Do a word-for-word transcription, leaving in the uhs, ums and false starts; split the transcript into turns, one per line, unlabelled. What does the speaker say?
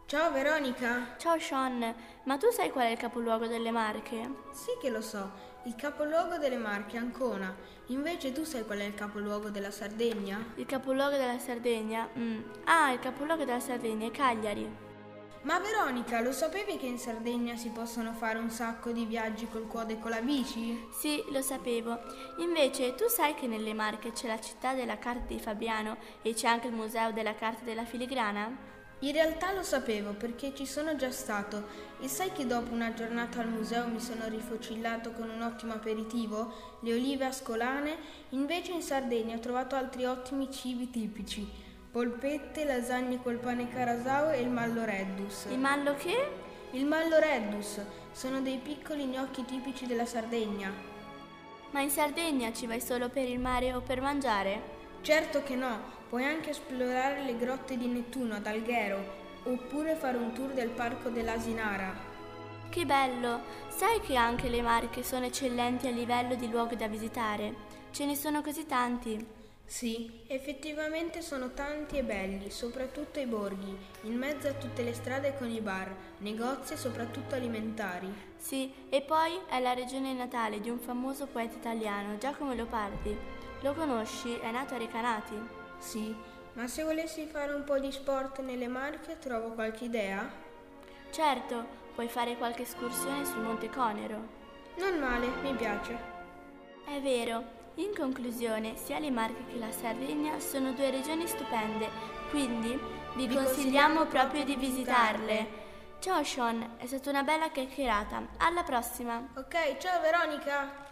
Ciao Veronica!
Ciao Sean, ma tu sai qual è il capoluogo delle Marche?
Sì che lo so, il capoluogo delle Marche è Ancona. Invece tu sai qual è il capoluogo della Sardegna?
Il capoluogo della Sardegna? Mm. Ah, il capoluogo della Sardegna è Cagliari.
Ma Veronica, lo sapevi che in Sardegna si possono fare un sacco di viaggi col quad e con la bici?
Sì, lo sapevo. Invece, tu sai che nelle Marche c'è la città della carta di Fabriano e c'è anche il museo della carta della filigrana?
In realtà lo sapevo perché ci sono già stato e sai che dopo una giornata al museo mi sono rifocillato con un ottimo aperitivo, le olive ascolane. Invece in Sardegna ho trovato altri ottimi cibi tipici, polpette, lasagne col pane carasau e il mallo reddus.
Il mallo che?
Il mallo reddus sono dei piccoli gnocchi tipici della Sardegna.
Ma in Sardegna ci vai solo per il mare o per mangiare?
Certo che no, puoi anche esplorare le grotte di Nettuno ad Alghero oppure fare un tour del parco dell'Asinara.
Che bello! Sai che anche le Marche sono eccellenti a livello di luoghi da visitare? Ce ne sono così tanti.
Sì, effettivamente sono tanti e belli, soprattutto i borghi, in mezzo a tutte le strade con i bar, negozi e soprattutto alimentari.
Sì, e poi è la regione natale di un famoso poeta italiano, Giacomo Leopardi. Lo conosci? È nato a Recanati.
Sì, ma se volessi fare un po' di sport nelle Marche trovo qualche idea?
Certo, puoi fare qualche escursione sul Monte Conero.
Non male, mi piace.
È vero. In conclusione, sia le Marche che la Sardegna sono due regioni stupende, quindi vi, vi consigliamo, consigliamo proprio di visitarle. Ciao Sean, è stata una bella chiacchierata. Alla prossima!
Ok, ciao Veronica!